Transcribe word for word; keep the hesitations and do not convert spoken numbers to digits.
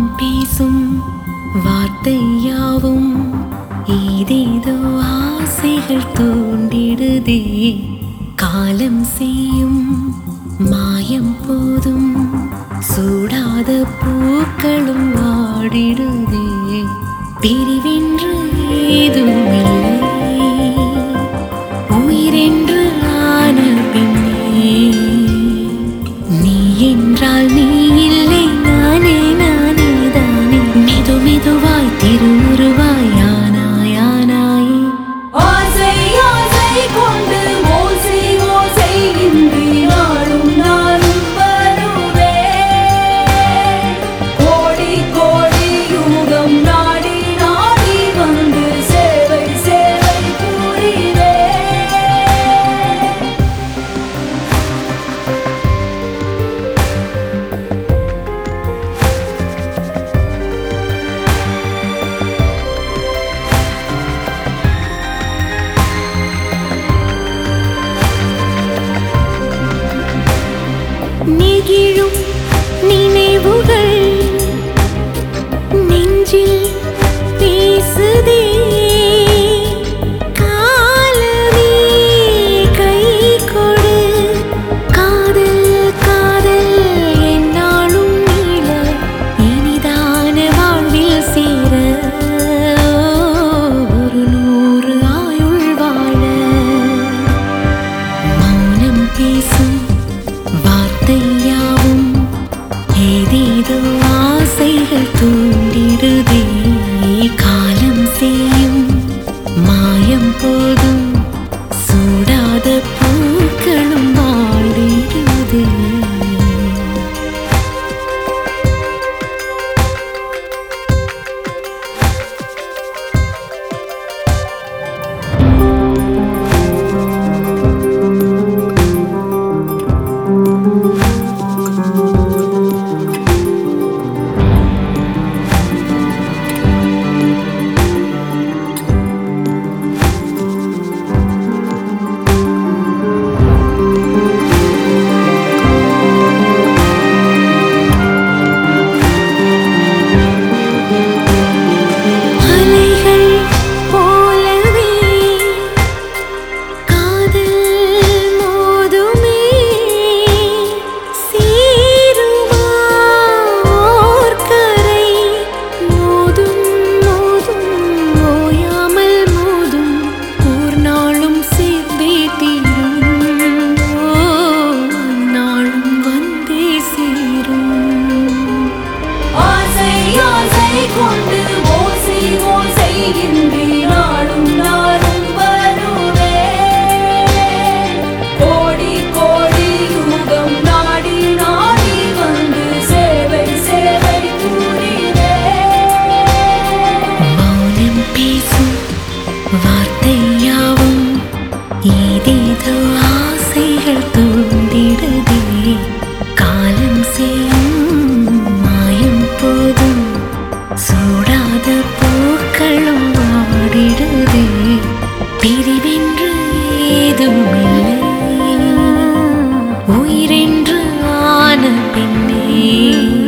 மௌனம் பேசும் வார்த்தையாவும் ஏதேதோ ஆசைகள் தூண்டிடுதே. காலம் செய்யும் மாயம் போதும் சூடாத பூக்களும் ஆடிடுதே. பிரிவென்று ஏதும் இல்லை, உயிரென்று ஆன பின்னே நீ என்றால் நீ இல்லை, நானே நானே தானே. மெது மெதுவாய் திருவுருவாய் ஆனாய் ஆனாயே. ஆசை ஆசை கொண்டு ஓசை ஓசை இன்றி நாளும் நாளும் வருவே. கோடி கோடி யுகம் நாடி நாடி வந்து சேவை சேவை புரிவே. நெகிழும் நினைவுகள் நெஞ்சில் பேசுதே. காலமே கை கொடு, காதல் காதல் என்னாலும் நீள இனிதான வாழ்வில் சேர. ஒரு நூறு ஆயுள் வாழ மௌனம் பேசும் வார்த்தையாவும் ஏதேதோ ஆசைகள் தூண்டிடுதே. காலம் செய்யும் மாயம் போதும் சூடாத பூக்களும் வாடிடுதே. கொண்டு ஓசை ஓசை இன்றி நாளும் நாளும் வருவே. கோடி கோடி யுகம் நாடி நாடி வந்து சேவை சேவை புரிவே. மௌனம் பேசும் வார்த்தையாவும் ஏதேதோ ஆசைகள் தூண்டிடுதே. காலம் செய்யும் மாயம் போதும் சூடாத பூக்களும் வாடிடுதே. பிரிவென்று ஏதும் இல்லை, உயிரென்று ஆன பின்னே